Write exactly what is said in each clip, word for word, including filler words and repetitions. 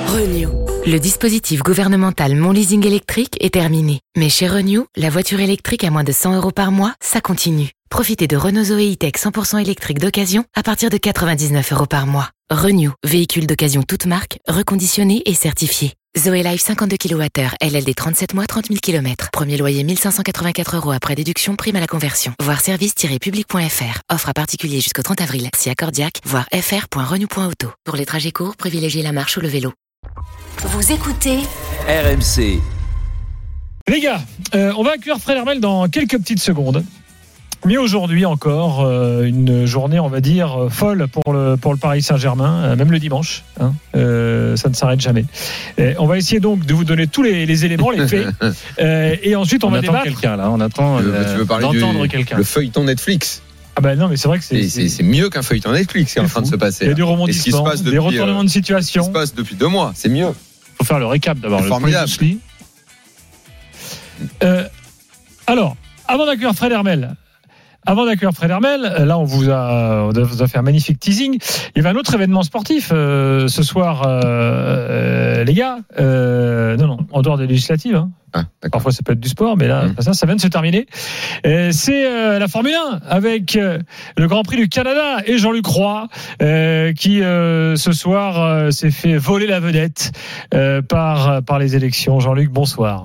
Renew. Le dispositif gouvernemental Mon Leasing électrique est terminé. Mais chez Renew, la voiture électrique à moins de cent euros par mois, ça continue. Profitez de Renault Zoé E-Tech cent pour cent électrique d'occasion à partir de quatre-vingt-dix-neuf euros par mois. Renew, véhicule d'occasion toute marque, reconditionné et certifié. Zoé Life cinquante-deux kilowattheures, L L D trente-sept mois, trente mille kilomètres. Premier loyer mille cinq cent quatre-vingt-quatre euros après déduction, prime à la conversion. Voir service tiret public point f r. Offre à particulier jusqu'au trente avril. Si accordiaque, voir f r point renew point auto. Pour les trajets courts, privilégiez la marche ou le vélo. Vous écoutez R M C. Les gars, euh, on va accueillir Fred Hermel dans quelques petites secondes. Mais aujourd'hui encore, euh, une journée, on va dire, folle pour le, pour le Paris Saint-Germain, euh, même le dimanche. Hein, euh, ça ne s'arrête jamais. Et on va essayer donc de vous donner tous les, les éléments, les faits. Euh, et ensuite, on, on va attend débattre. quelqu'un, là. On attend tu veux, euh, tu veux parler d'entendre du, quelqu'un. Le feuilleton Netflix. Ah ben non, mais c'est vrai que c'est, c'est, c'est, c'est mieux qu'un feuilleton Netflix qui est en train de se passer. Il y a du rebondissement, depuis, des retournements euh, de situation. Ce qui se passe depuis deux mois, c'est mieux. Il faut faire le récap d'abord. C'est le formidable. Euh, alors, avant d'accueillir Fred Hermel, Avant d'accueillir Fred Hermel, là on vous a, on vous a fait un magnifique teasing. Il y avait un autre événement sportif euh, ce soir, euh, euh, les gars. Euh, non, non, en dehors des législatives. Hein. Ah, Parfois ça peut être du sport, mais là, mmh. ça, ça vient de se terminer. Et c'est euh, la Formule un avec euh, le Grand Prix du Canada et Jean-Luc Roy euh, qui euh, ce soir euh, s'est fait voler la vedette euh, par par les élections. Jean-Luc, bonsoir.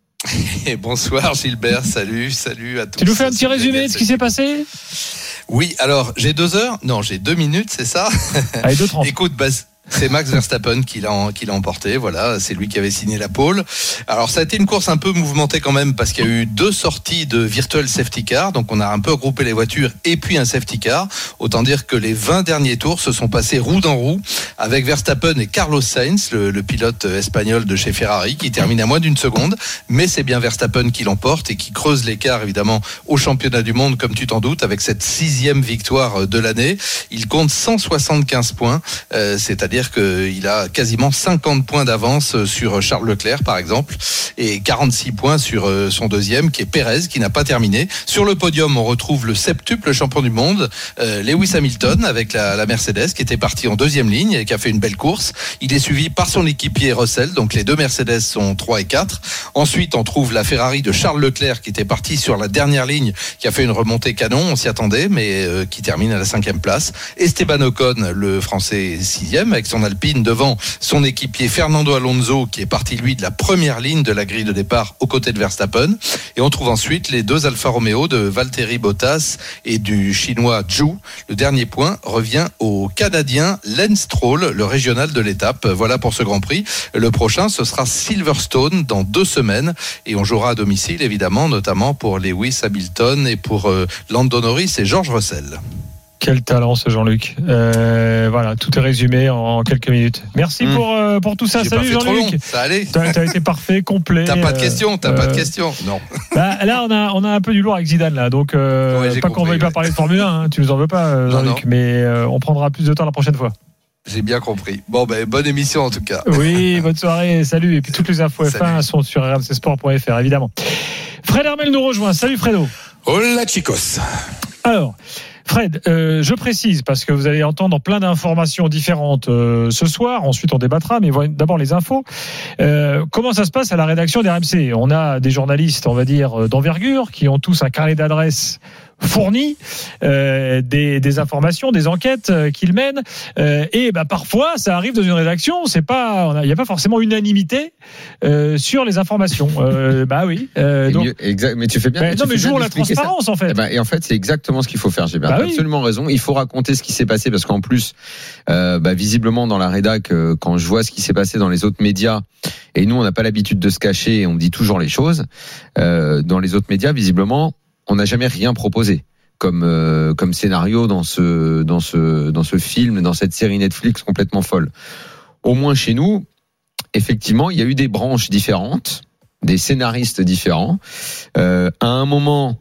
Et bonsoir Gilbert, salut, salut à tous. Tu nous fais un petit résumé de ce qui s'est passé ? Oui, alors j'ai deux heures, non j'ai deux minutes, c'est ça ? Allez, deux trente. Écoute, bah, c'est Max Verstappen qui l'a, qui l'a emporté, voilà, c'est lui qui avait signé la pole. Alors ça a été une course un peu mouvementée quand même parce qu'il y a eu deux sorties de virtual safety car, donc on a un peu regroupé les voitures et puis un safety car. Autant dire que les vingt derniers tours se sont passés roue dans roue avec Verstappen et Carlos Sainz, le, le pilote espagnol de chez Ferrari, qui termine à moins d'une seconde, mais c'est bien Verstappen qui l'emporte et qui creuse l'écart évidemment au championnat du monde, comme tu t'en doutes, avec cette sixième victoire de l'année. Il compte cent soixante-quinze points, euh, c'est-à-dire dire qu'il a quasiment cinquante points d'avance sur Charles Leclerc par exemple et quarante-six points sur son deuxième qui est Pérez qui n'a pas terminé. Sur le podium on retrouve le septuple champion du monde euh, Lewis Hamilton avec la, la Mercedes qui était parti en deuxième ligne et qui a fait une belle course. Il est suivi par son équipier Russell, donc les deux Mercedes sont trois et quatre. Ensuite on trouve la Ferrari de Charles Leclerc qui était parti sur la dernière ligne, qui a fait une remontée canon, on s'y attendait, mais euh, qui termine à la cinquième place. Esteban Ocon, le français sixième avec son Alpine devant son équipier Fernando Alonso qui est parti lui de la première ligne de la grille de départ aux côtés de Verstappen. Et on trouve ensuite les deux Alfa Romeo de Valtteri Bottas et du chinois Zhou. Le dernier point revient au Canadien Lance Stroll, le régional de l'étape. Voilà pour ce Grand Prix. Le prochain ce sera Silverstone dans deux semaines et on jouera à domicile évidemment, notamment pour Lewis Hamilton et pour euh, Lando Norris et George Russell. Quel talent ce Jean-Luc. Euh, voilà, tout est résumé en quelques minutes. Merci mmh. pour, euh, pour tout ça. J'ai Salut pas fait Jean-Luc. Trop long, ça allait. T'as, t'as été parfait, complet. T'as pas de questions, t'as euh, pas de questions. Non. Bah, là, on a, on a un peu du lourd avec Zidane, là. Donc, euh, ouais, pas compris, qu'on veuille ouais. pas parler de Formule un, hein, tu nous en veux pas, Jean-Luc. Non, non. Mais euh, on prendra plus de temps la prochaine fois. J'ai bien compris. Bon, ben, bonne émission en tout cas. Oui, bonne soirée, salut. Et puis toutes les infos F un sont sur r m c sport point f r, évidemment. Fred Hermel nous rejoint. Salut Fredo. Hola chicos. Alors, Fred, euh, je précise parce que vous allez entendre plein d'informations différentes euh, ce soir. Ensuite, on débattra, mais d'abord les infos. Euh, comment ça se passe à la rédaction d'R M C ? On a des journalistes, on va dire, d'envergure, qui ont tous un carnet d'adresses fourni, euh, des, des informations, des enquêtes euh, qu'ils mènent, euh, et bah, parfois ça arrive dans une rédaction, c'est pas, il n'y a pas forcément unanimité euh, sur les informations. Euh, bah oui. Euh, donc, mieux, exact, mais tu fais bien. Bah, non, mais jouons la transparence ça. en fait. Et, bah, et en fait, c'est exactement ce qu'il faut faire. J'ai bien bah absolument oui. raison. Il faut raconter ce qui s'est passé parce qu'en plus, euh, bah, visiblement dans la rédac, euh, quand je vois ce qui s'est passé dans les autres médias, et nous on n'a pas l'habitude de se cacher, et on dit toujours les choses. Euh, dans les autres médias, visiblement, on n'a jamais rien proposé comme euh, comme scénario dans ce dans ce dans ce film, dans cette série Netflix complètement folle. Au moins chez nous, effectivement, il y a eu des branches différentes, des scénaristes différents. Euh, à un moment,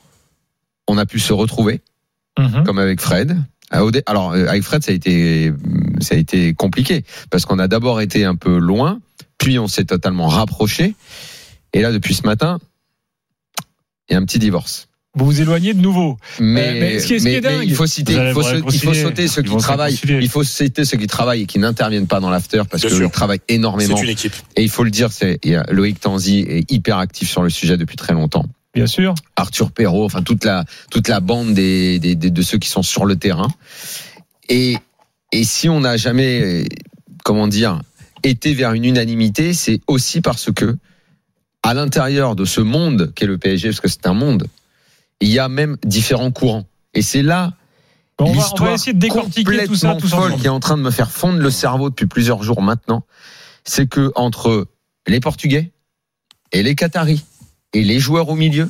on a pu se retrouver, mmh. comme avec Fred. Alors avec Fred, ça a été ça a été compliqué parce qu'on a d'abord été un peu loin, puis on s'est totalement rapproché. Et là, depuis ce matin, il y a un petit divorce. vous vous éloignez de nouveau. Mais, euh, mais ce qui est, ce qui est mais, dingue, mais il faut citer, il faut, il faut sauter ceux qui travaillent. Il faut citer ceux qui travaillent et qui n'interviennent pas dans l'after parce qu'ils travaillent énormément. C'est une équipe. Et il faut le dire, c'est il y a Loïc Tanzi est hyper actif sur le sujet depuis très longtemps. Bien sûr. Arthur Perrault, enfin toute la toute la bande des, des, des de ceux qui sont sur le terrain. Et et si on n'a jamais, comment dire, été vers une unanimité, c'est aussi parce que à l'intérieur de ce monde qu'est le P S G, parce que c'est un monde, il y a même différents courants. Et c'est là bon, on l'histoire va, on va essayer de décortiquer tout ça, tout folle qui est en train de me faire fondre le cerveau depuis plusieurs jours maintenant. C'est que entre les Portugais et les Qataris et les joueurs au milieu,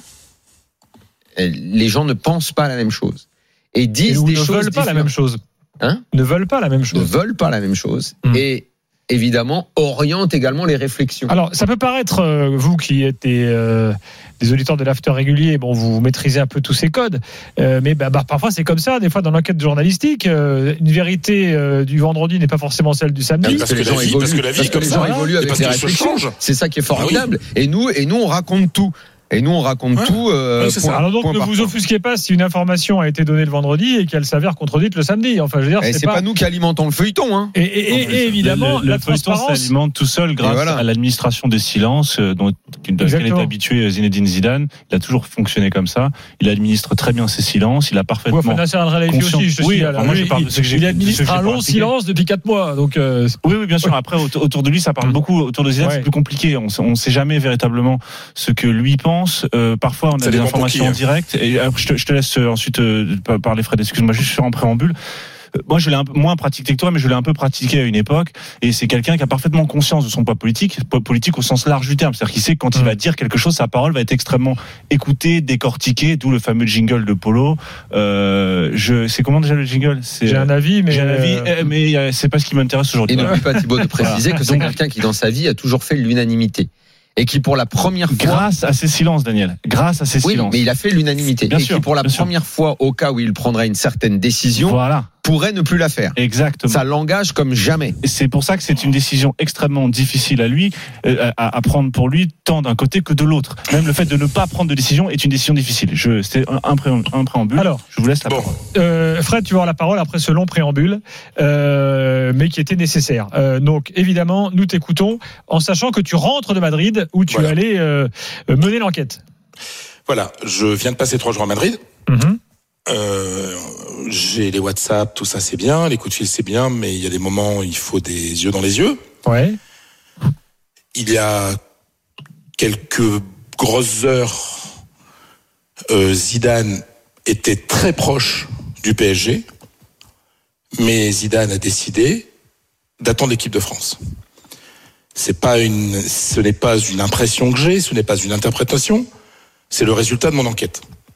les gens ne pensent pas la même chose et disent et des ne choses veulent pas différentes. la même chose. Hein ne veulent pas la même chose. Ne veulent pas la même chose. Mmh. Et évidemment, oriente également les réflexions. Alors, ça peut paraître, euh, vous qui êtes des, euh, des auditeurs de l'after régulier, bon, vous maîtrisez un peu tous ces codes, euh, mais bah, bah, parfois c'est comme ça, des fois dans l'enquête journalistique, euh, une vérité euh, du vendredi n'est pas forcément celle du samedi. Parce que les gens évoluent, parce que la vie, parce que les gens évoluent avec les réflexions. C'est ça qui est formidable. Ah oui. Et nous, et nous, on raconte tout. Et nous, on raconte ouais. tout. Euh, oui, point, alors donc, ne vous offusquez pas si une information a été donnée le vendredi et qu'elle s'avère contredite le samedi. Enfin, je veux dire, et c'est, c'est pas... pas nous qui alimentons le feuilleton. Hein. Et, et, et, et évidemment, le, le, la le feuilleton s'alimente tout seul grâce voilà. à l'administration des silences, dont de laquelle est habitué Zinedine Zidane. Il a toujours fonctionné comme ça. Il administre très bien ses silences. Il a parfaitement. Ouais, Nasser Al-Khelaifi aussi. Je oui, suis enfin, moi, je parle de ce que j'ai. Il administre un long silence depuis quatre mois. Donc. Euh... Oui, oui, bien sûr. Après, autour de lui, ça parle beaucoup. Autour de Zidane, ouais. c'est plus compliqué. On ne sait jamais véritablement ce que lui pense. Euh, parfois, on a ça des informations qui, hein. en direct. Et je te, je te laisse ensuite euh, parler, Fred. Excuse-moi, juste en préambule. Moi, je l'ai un peu moins pratiqué que toi, mais je l'ai un peu pratiqué à une époque. Et c'est quelqu'un qui a parfaitement conscience de son poids politique, poids politique au sens large du terme. C'est-à-dire qu'il sait que quand mmh. il va dire quelque chose, sa parole va être extrêmement écoutée, décortiquée. D'où le fameux jingle de Polo. Euh, je, c'est comment déjà le jingle c'est, J'ai un avis, mais j'ai un avis, euh... mais c'est pas ce qui m'intéresse aujourd'hui. Et n'oublie pas, Thibaut, de préciser voilà. que c'est quelqu'un qui, dans sa vie, a toujours fait l'unanimité. Et qui pour la première fois, grâce à ses silences, Daniel, grâce à ses oui, silences, mais il a fait l'unanimité. Bien et sûr, qui pour la première sûr. fois, au cas où il prendrait une certaine décision, voilà. pourrait ne plus la faire. Exactement. Ça l'engage comme jamais. Et c'est pour ça que c'est une décision extrêmement difficile à lui, euh, à, à prendre pour lui, tant d'un côté que de l'autre. Même le fait de ne pas prendre de décision est une décision difficile. Je, c'est un, un, pré, un préambule. Alors, je vous laisse la bon. parole. Euh, Fred, tu vas avoir la parole après ce long préambule, euh, mais qui était nécessaire. Euh, donc, évidemment, nous t'écoutons, en sachant que tu rentres de Madrid, où tu voilà. allais euh, mener l'enquête. Voilà, je viens de passer trois jours à Madrid. Mm-hmm. Euh, j'ai les WhatsApp, tout ça c'est bien, les coups de fil c'est bien, mais il y a des moments où il faut des yeux dans les yeux. Ouais. Il y a quelques grosses heures, euh, Zidane était très proche du P S G, mais Zidane a décidé d'attendre l'équipe de France. C'est pas une, ce n'est pas une impression que j'ai, ce n'est pas une interprétation, c'est le résultat de mon enquête.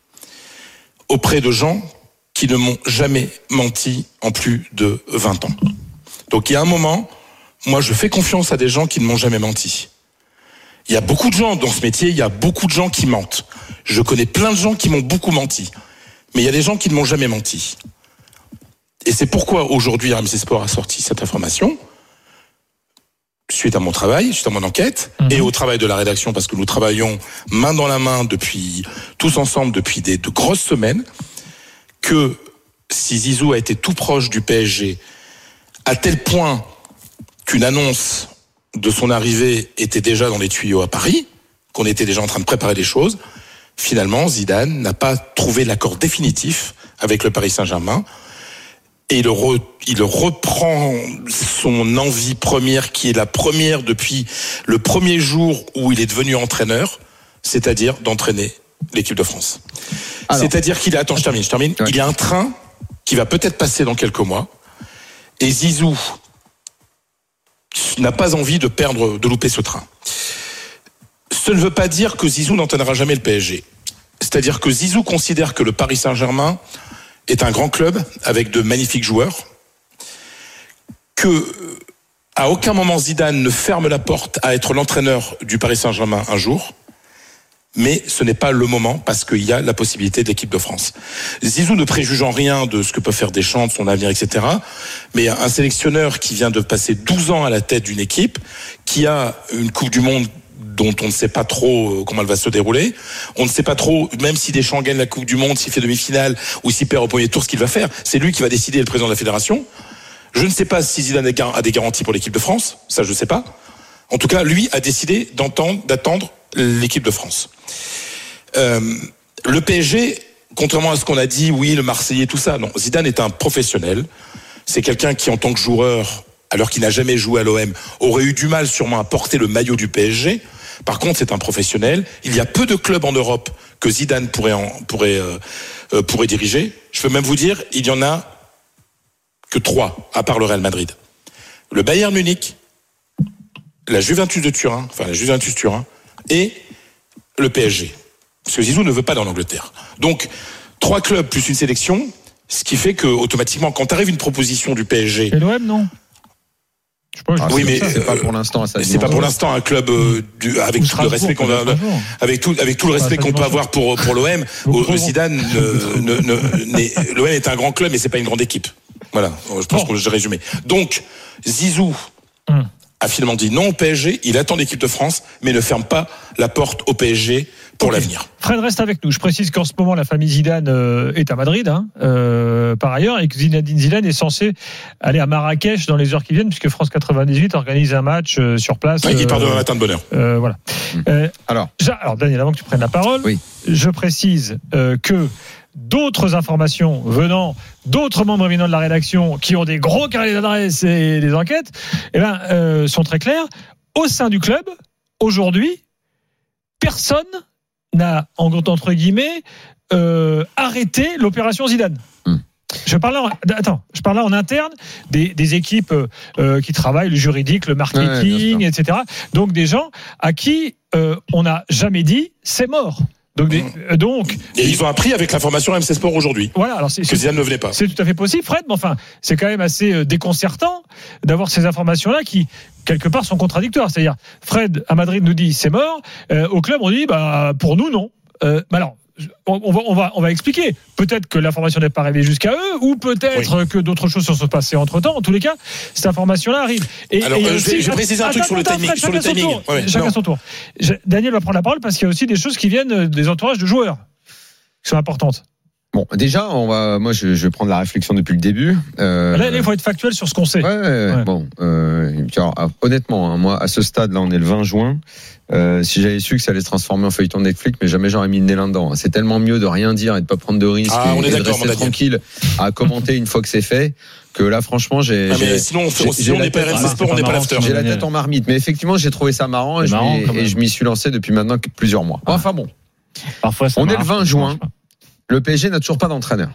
Auprès de gens qui ne m'ont jamais menti en plus de vingt ans. Donc il y a un moment, moi je fais confiance à des gens qui ne m'ont jamais menti. Il y a beaucoup de gens dans ce métier, il y a beaucoup de gens qui mentent. Je connais plein de gens qui m'ont beaucoup menti. Mais il y a des gens qui ne m'ont jamais menti. Et c'est pourquoi aujourd'hui R M C Sport a sorti cette information, suite à mon travail, suite à mon enquête, mmh. et au travail de la rédaction, parce que nous travaillons main dans la main depuis, tous ensemble depuis des, de grosses semaines, que si Zizou a été tout proche du P S G, à tel point qu'une annonce de son arrivée était déjà dans les tuyaux à Paris, qu'on était déjà en train de préparer les choses, finalement, Zidane n'a pas trouvé l'accord définitif avec le Paris Saint-Germain, et il, re, il reprend son envie première, qui est la première depuis le premier jour où il est devenu entraîneur, c'est-à-dire d'entraîner l'équipe de France. Alors, c'est-à-dire qu'il a, attends, je termine, je termine. Ouais. Il y a un train qui va peut-être passer dans quelques mois, et Zizou n'a pas envie de perdre, de louper ce train. Ce ne veut pas dire que Zizou n'entraînera jamais le P S G. C'est-à-dire que Zizou considère que le Paris Saint-Germain est un grand club avec de magnifiques joueurs, que à aucun moment Zidane ne ferme la porte à être l'entraîneur du Paris Saint-Germain un jour, mais ce n'est pas le moment parce qu'il y a la possibilité de l'équipe de France. Zizou ne préjuge en rien de ce que peut faire Deschamps, de son avenir, et cetera. Mais un sélectionneur qui vient de passer douze ans à la tête d'une équipe, qui a une Coupe du Monde dont on ne sait pas trop comment elle va se dérouler. On ne sait pas trop, même si Deschamps gagne la Coupe du Monde, s'il fait demi-finale ou s'il perd au premier tour, ce qu'il va faire. C'est lui qui va décider, le président de la fédération. Je ne sais pas si Zidane a des garanties pour l'équipe de France. Ça, je ne sais pas. En tout cas, lui a décidé d'entendre, d'attendre l'équipe de France. Euh, le P S G, contrairement à ce qu'on a dit, oui, le Marseillais, tout ça, non. Zidane est un professionnel. C'est quelqu'un qui, en tant que joueur, alors qu'il n'a jamais joué à l'O M, aurait eu du mal sûrement à porter le maillot du P S G. Par contre, c'est un professionnel. Il y a peu de clubs en Europe que Zidane pourrait, en, pourrait, euh, pourrait diriger. Je peux même vous dire, il y en a que trois, à part le Real Madrid. Le Bayern Munich, la Juventus de Turin, enfin la Juventus Turin, et le P S G. Parce que Zizou ne veut pas dans l'Angleterre. Donc, trois clubs plus une sélection, ce qui fait que automatiquement, quand arrive une proposition du P S G... Et l'O M, non je sais pas, je ah, oui, mais c'est pas pour l'instant. À c'est pas pour l'instant un club euh, du, avec tout le respect qu'on a, avec tout, avec tout le respect qu'on peut avoir pour pour l'O M. Le Zidane, ne, ne, ne, l'O M est un grand club, mais c'est pas une grande équipe. Voilà, je pense bon. que j'ai résumé. Donc, Zizou hum. a finalement dit non au P S G. Il attend l'équipe de France, mais ne ferme pas la porte au P S G pour okay. l'avenir. Fred reste avec nous. Je précise qu'en ce moment, la famille Zidane euh, est à Madrid, hein, euh, par ailleurs, et que Zinedine Zidane est censé aller à Marrakech dans les heures qui viennent, puisque France quatre-vingt-dix-huit organise un match euh, sur place. Oui, euh, il part demain matin de bonne heure. Euh, voilà. Mmh. Euh, alors, alors, Daniel, avant que tu prennes la parole, oui. je précise euh, que d'autres informations venant d'autres membres éminents de la rédaction qui ont des gros carrés d'adresse et des enquêtes, eh ben, euh, sont très claires. Au sein du club, aujourd'hui, personne n'a, entre guillemets, euh, arrêté l'opération Zidane. Hum. Je parle là, en, attends, je parle là en interne des, des équipes euh, qui travaillent le juridique, le marketing, ouais, et cetera. Donc des gens à qui euh, on n'a jamais dit c'est mort. Donc, des, euh, donc, et ils ont appris avec l'information M C Sport aujourd'hui. Voilà, alors c'est, que Zidane ne venait pas. C'est tout à fait possible, Fred, mais enfin, c'est quand même assez déconcertant d'avoir ces informations-là qui, quelque part, sont contradictoires. C'est-à-dire, Fred à Madrid nous dit c'est mort, euh, au club on dit bah pour nous non. Euh, bah alors. On va, on va, on va expliquer. Peut-être que l'information n'est pas arrivée jusqu'à eux, ou peut-être oui. que d'autres choses se sont passées entre temps. En tous les cas, cette information-là arrive. Et, Alors, et euh, je, vais, je vais préciser un truc sur le timing. Fred, sur le timing. Tour, ouais, chacun non. son tour. Je, Daniel va prendre la parole parce qu'il y a aussi des choses qui viennent des entourages de joueurs qui sont importantes. Bon, déjà, on va, moi, je, je vais prendre la réflexion depuis le début. Euh, là, il faut être factuel sur ce qu'on sait. Ouais, ouais, ouais. Bon, euh, alors, honnêtement, hein, moi, à ce stade-là, on est le vingt juin. Euh, si j'avais su que ça allait se transformer en feuilleton de Netflix, mais jamais j'aurais mis le nez là-dedans. C'est tellement mieux de rien dire et de pas prendre de risques ah, et, et de rester tranquille à commenter une fois que c'est fait. Que là, franchement, j'ai. Ah, mais sinon, j'ai, sinon on n'est pas R M C Sport, on n'est pas l'after. J'ai la tête en marmite, mais effectivement, j'ai trouvé ça marrant et, marrant, je, m'y, et je m'y suis lancé depuis maintenant plusieurs mois. Enfin bon. Parfois, on est le vingt juin. Le P S G n'a toujours pas d'entraîneur.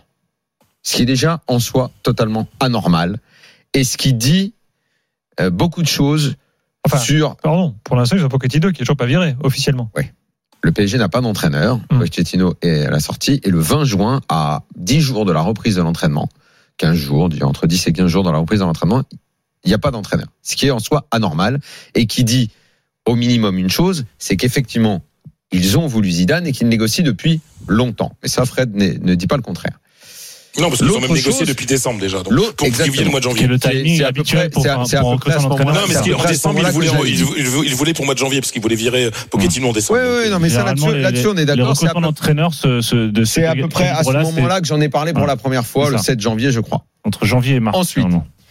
Ce qui est déjà en soi totalement anormal et ce qui dit euh, beaucoup de choses enfin, sur. Pardon, pour l'instant, ils ont Pochettino qui est toujours pas viré officiellement. Oui. Le P S G n'a pas d'entraîneur. Mmh. Pochettino est à la sortie et le vingt juin, à dix jours de la reprise de l'entraînement, quinze jours, entre dix et quinze jours dans la reprise de l'entraînement, il n'y a pas d'entraîneur. Ce qui est en soi anormal et qui dit au minimum une chose, c'est qu'effectivement, ils ont voulu Zidane et qu'ils négocient depuis longtemps. Mais ça, Fred ne dit pas le contraire. Non, parce qu'ils ont même négocié chose, depuis décembre déjà. Donc, pour privilégier le mois de janvier. Le timing c'est, c'est habituel pour, c'est, c'est pour recruter un entraîneur. Non, mais ce en décembre, il voulait, il, voulait, il voulait pour le mois de janvier parce qu'il voulait virer Pochettino en décembre. Oui, oui, non, mais ça, là-dessus, les, là-dessus, on est d'accord. C'est à, ce, ce, de c'est à peu près à ce moment-là que j'en ai parlé pour la première fois, le sept janvier, je crois. Entre janvier et mars. Ensuite,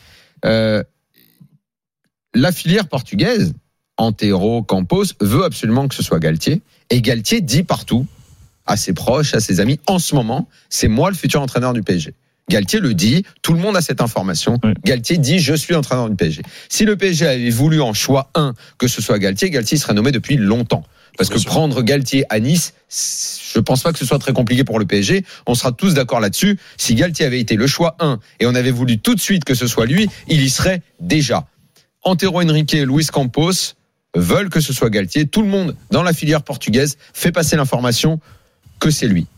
euh, la filière portugaise, Antero, Campos, veut absolument que ce soit Galtier. Et Galtier dit partout, à ses proches, à ses amis, en ce moment, c'est moi le futur entraîneur du P S G. Galtier le dit, tout le monde a cette information. Oui. Galtier dit, je suis entraîneur du P S G. Si le P S G avait voulu en choix un que ce soit Galtier, Galtier serait nommé depuis longtemps. Parce Bien que sûr. Prendre Galtier à Nice, je pense pas que ce soit très compliqué pour le P S G. On sera tous d'accord là-dessus. Si Galtier avait été le choix un et on avait voulu tout de suite que ce soit lui, il y serait déjà. Antero Henrique et Luis Campos veulent que ce soit Galtier. Tout le monde dans la filière portugaise fait passer l'information que c'est lui.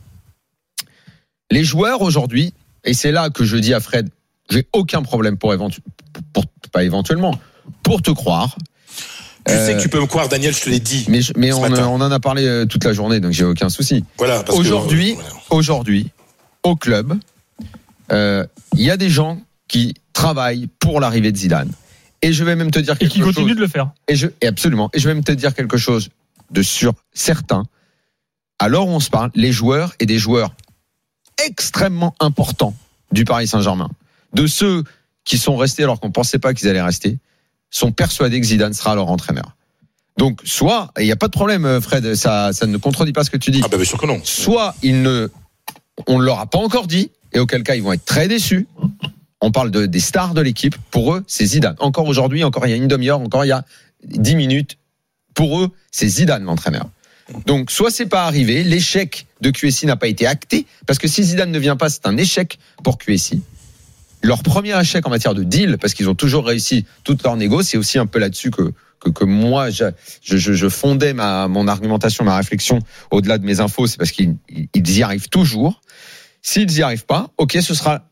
Les joueurs aujourd'hui, et c'est là que je dis à Fred, j'ai aucun problème pour, éventu- pour, pour pas éventuellement, pour te croire. Tu euh, sais que tu peux me croire, Daniel, je te l'ai dit. Mais, je, mais on, on en a parlé toute la journée, donc j'ai aucun souci. Voilà, parce aujourd'hui, que, voilà. aujourd'hui, au club, il euh, y a des gens qui travaillent pour l'arrivée de Zidane. Et je vais même te dire quelque chose. Et qui continuent de le faire. Et, je, et absolument. Et je vais même te dire quelque chose de sur certains, alors on se parle, les joueurs et des joueurs extrêmement importants du Paris Saint-Germain, de ceux qui sont restés alors qu'on ne pensait pas qu'ils allaient rester, sont persuadés que Zidane sera leur entraîneur. Donc, soit, il n'y a pas de problème, Fred, ça, ça ne contredit pas ce que tu dis. Ah bah bien sûr que non. Soit il ne, on ne leur a pas encore dit, et auquel cas ils vont être très déçus. On parle de, des stars de l'équipe. Pour eux, c'est Zidane. Encore aujourd'hui, encore il y a une demi-heure, encore il y a dix minutes. Pour eux, c'est Zidane l'entraîneur. Donc, soit c'est pas arrivé, l'échec de Q S I n'a pas été acté, parce que si Zidane ne vient pas, c'est un échec pour Q S I. Leur premier échec en matière de deal, parce qu'ils ont toujours réussi toute leur négo, c'est aussi un peu là-dessus que que, que moi je, je, je fondais ma mon argumentation, ma réflexion au-delà de mes infos, c'est parce qu'ils ils y arrivent toujours. S'ils y arrivent pas, ok, ce sera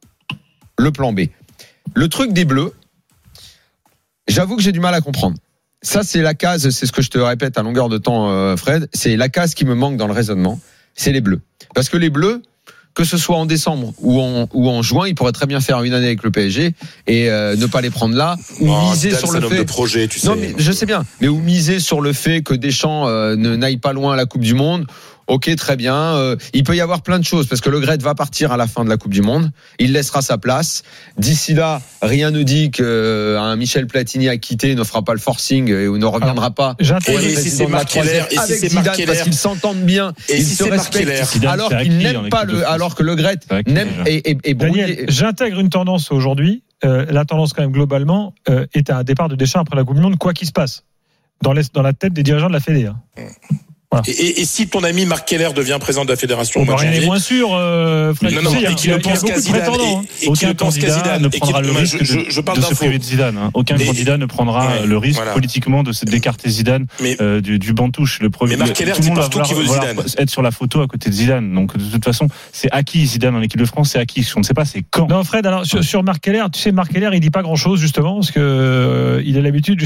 le plan B. Le truc des Bleus, j'avoue que j'ai du mal à comprendre. Ça, c'est la case, c'est ce que je te répète à longueur de temps, euh, Fred, c'est la case qui me manque dans le raisonnement, c'est les Bleus. Parce que les Bleus, que ce soit en décembre ou en, ou en juin, ils pourraient très bien faire une année avec le P S G et euh, ne pas les prendre là, ou oh, miser Zidane, sur le fait. De projet, tu sais. Non, mais je sais bien, mais ou miser sur le fait que Deschamps euh, ne n'aille pas loin à la Coupe du Monde. Ok, très bien. Euh, il peut y avoir plein de choses parce que Le Gret va partir à la fin de la Coupe du Monde. Il laissera sa place. D'ici là, rien ne dit qu'un euh, Michel Platini à quitter ne fera pas le forcing et ne reviendra pas. Et, et si c'est Marc Keller, et si c'est Marc Keller, parce qu'ils s'entendent bien, et ils si se respectent, alors qu'ils n'aiment pas le, alors que Le Gret n'aime et, et, et Daniel, j'intègre une tendance aujourd'hui. Euh, la tendance quand même globalement euh, est à un départ de Deschamps après la Coupe du Monde, quoi qu'il se passe, dans, les, dans la tête des dirigeants de la Fédé. Hein. Voilà. Et, et, et si ton ami Marc Keller devient président de la fédération, on rien n'est moins sûr. Euh, Fred, non, non, tu sais, et qu'il ne pense qu'à Zidane, et, et qu'il ne pense qu'à Zidane, ne prendra le risque je, je, je parle de se priver de Zidane. Hein. Aucun mais, candidat ne prendra ouais, le risque voilà. politiquement de d'écarter Zidane mais, euh, du, du banc touche. Le premier, mais Marc Keller, c'est partout qui veut Zidane. Être sur la photo à côté de Zidane. Donc de toute façon, c'est acquis Zidane en équipe de France, c'est acquis. On ne sait pas, c'est quand. Non, Fred. Alors sur, sur Marc Keller, tu sais, Marc Keller, il dit pas grand-chose justement parce que euh, il a l'habitude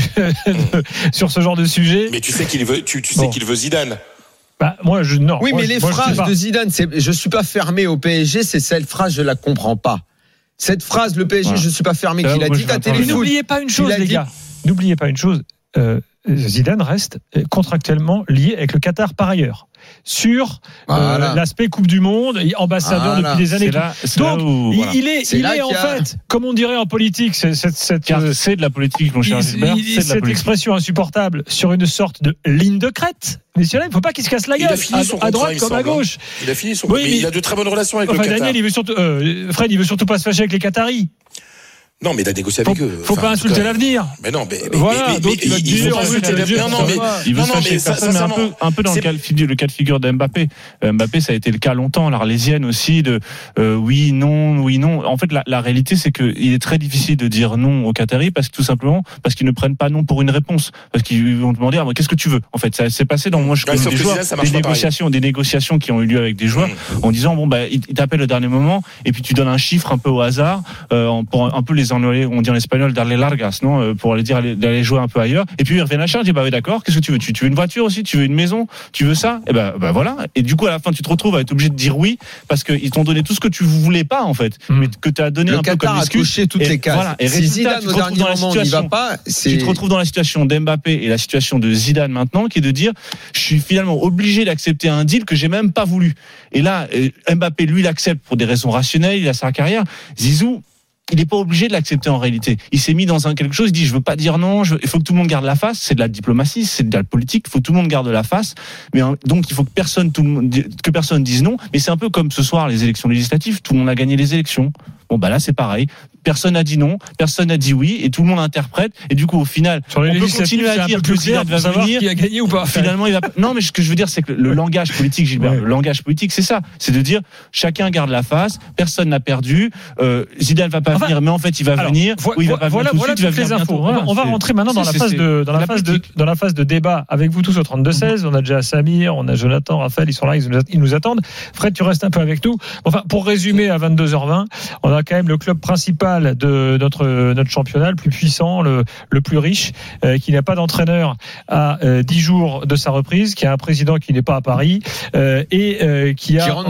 sur ce genre de sujet. Mais tu sais qu'il veut, tu, tu sais qu'il veut Zidane. Bah, moi, je, non. Oui, moi, mais les moi, phrases de Zidane, c'est, je suis pas fermé au P S G, c'est cette phrase, je la comprends pas. Cette phrase, le P S G, voilà. Je suis pas fermé, qu'il a dit qu'à Téléfoot. N'oubliez pas une chose, les gars. N'oubliez pas une chose. Euh, Zidane reste contractuellement lié avec le Qatar par ailleurs. Sur voilà. euh, l'aspect Coupe du Monde, ambassadeur voilà. depuis des années. C'est là, c'est Donc, là où, voilà. il est, c'est il là est en a... fait, comme on dirait en politique, c'est, c'est, c'est, Car c'est de la politique, mon cher Gilbert. Il, c'est cette de la expression insupportable sur une sorte de ligne de crête. Messieurs, il ne faut pas qu'il se casse la gueule. Il a fini son à, à droite comme à gauche. Il a fini son oui, mais, mais il a de très bonnes relations avec enfin, le Qatar. Daniel, il veut surtout, euh, Fred, il veut surtout pas se fâcher avec les Qataris. Non, mais il a négocié avec faut, eux. Faut enfin, pas insulter cas, l'avenir. Mais non, mais, mais voilà. Mais, donc mais, il faut pas insulter l'avenir. Non, mais il veut non, non, mais ça, ça, mais un peu, un peu dans le cas, le cas de figure de Mbappé. Mbappé, ça a été le cas longtemps. L'Arlésienne aussi de euh, oui, non, oui, non. En fait, la, la réalité, c'est que il est très difficile de dire non aux Qataris parce que tout simplement parce qu'ils ne prennent pas non pour une réponse. Parce qu'ils vont demander ah, qu'est-ce que tu veux. En fait, ça s'est passé dans moi je connais des joueurs, des négociations, des négociations qui ont eu lieu avec des joueurs en disant bon bah ils t'appellent au dernier moment et puis tu donnes un chiffre un peu au hasard pour un peu les enlever. On dit en espagnol darle largas, non, pour aller dire aller, d'aller jouer un peu ailleurs. Et puis ils reviennent à charge, ils disent bah oui d'accord, qu'est-ce que tu veux, tu, tu veux une voiture aussi, tu veux une maison, tu veux ça, et ben bah, bah voilà. Et du coup à la fin tu te retrouves à être obligé de dire oui parce qu'ils t'ont donné tout ce que tu voulais pas en fait, mmh. mais que tu as donné le un Qatar peu comme excuse. Le Qatar a coché toutes et, les cases. Voilà. Et si résultat, Zidane au dernier moment n'y va pas, c'est... tu te retrouves dans la situation d'Mbappé et la situation de Zidane maintenant, qui est de dire je suis finalement obligé d'accepter un deal que j'ai même pas voulu. Et là Mbappé lui l'accepte pour des raisons rationnelles, il a sa carrière. Zizou il n'est pas obligé de l'accepter en réalité. Il s'est mis dans un quelque chose, il dit je veux pas dire non, je... il faut que tout le monde garde la face, c'est de la diplomatie, c'est de la politique, il faut que tout le monde garde la face. Mais donc il faut que personne tout le monde que personne dise non, mais c'est un peu comme ce soir les élections législatives, tout le monde a gagné les élections. Bon bah là c'est pareil, personne n'a dit non, personne n'a dit oui et tout le monde interprète et du coup au final sur les on peut continuer à dire que Zidane va venir qui a gagné ou pas. Finalement il va non mais ce que je veux dire c'est que le langage politique Gilbert, ouais. le langage politique c'est ça, c'est de dire chacun garde la face, personne n'a perdu, euh, Zidane va pas enfin, venir mais en fait il va alors, venir vo- ou il va pas voilà, venir voilà tout de suite, les infos. Voilà, on va rentrer maintenant dans la phase de dans la phase de dans la phase de débat avec vous tous au trente-deux seize. On a déjà Samir, on a Jonathan, Raphaël, ils sont là, ils nous attendent. Fred, tu restes un peu avec nous. Enfin pour résumer à vingt-deux heures vingt, on a quand même le club principal de notre notre championnat, le plus puissant, le le plus riche, euh, qui n'a pas d'entraîneur à euh, dix jours de sa reprise, qui a un président qui n'est pas à Paris euh, et euh, qui a qui rentre demain.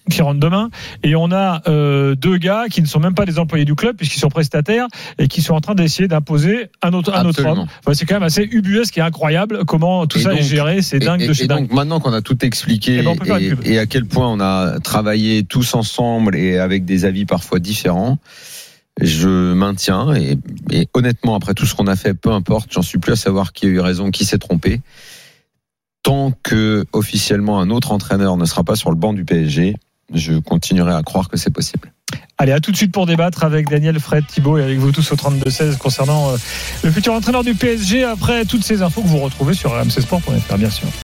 qui rentre demain, et on a euh, deux gars qui ne sont même pas des employés du club puisqu'ils sont prestataires et qui sont en train d'essayer d'imposer un autre, un autre homme. Enfin, c'est quand même assez ubuesque et incroyable comment tout et ça donc, est géré. C'est dingue et, de chez et dingue. Donc maintenant qu'on a tout expliqué et, ben et, et à quel point on a travaillé tous ensemble et avec des avis parfois différents, je maintiens et, et honnêtement après tout ce qu'on a fait, peu importe, j'en suis plus à savoir qui a eu raison, qui s'est trompé. Tant que officiellement un autre entraîneur ne sera pas sur le banc du P S G, je continuerai à croire que c'est possible. Allez, à tout de suite pour débattre avec Daniel, Fred, Thibaut et avec vous tous au trente-deux seize concernant euh, le futur entraîneur du P S G après toutes ces infos que vous retrouvez sur r m c sport point f r, bien sûr.